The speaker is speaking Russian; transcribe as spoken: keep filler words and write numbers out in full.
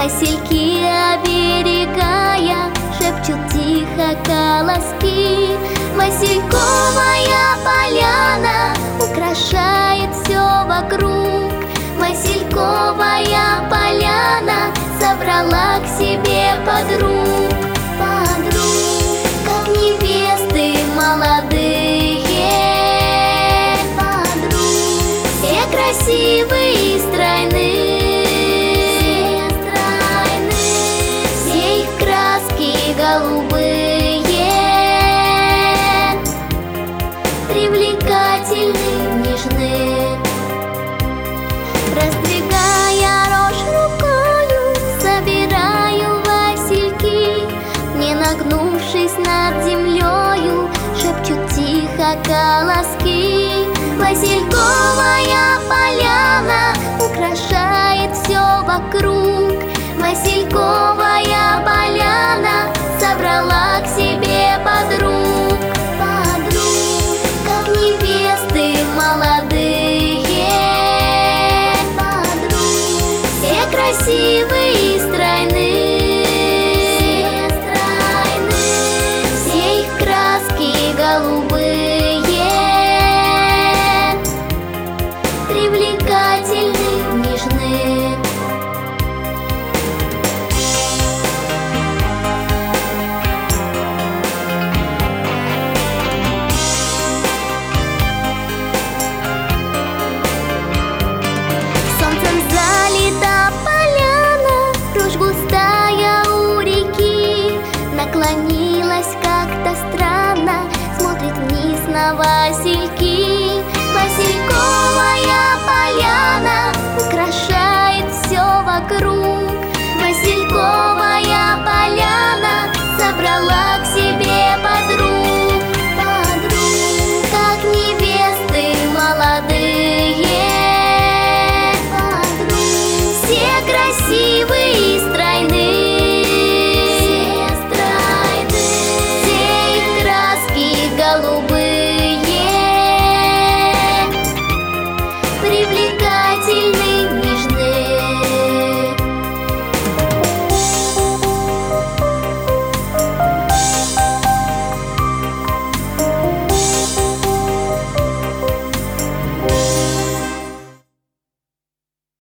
Васильки, оберегая, шепчут тихо колоски. Васильковая поляна украшает все вокруг. Васильковая поляна собрала к себе подруг. Подруг, как невесты молодые. Подруг, все красивые и стройные. Все их краски голубые, привлекательны, нежны. Раздвигая рожь рукою, собираю васильки. Не нагнувшись над землею, шепчут тихо колоски. Васильковая поляна украшает все вокруг. Васильковая поляна собрала к себе подруг. Подруг, как невесты молодые. Подруг, все красивые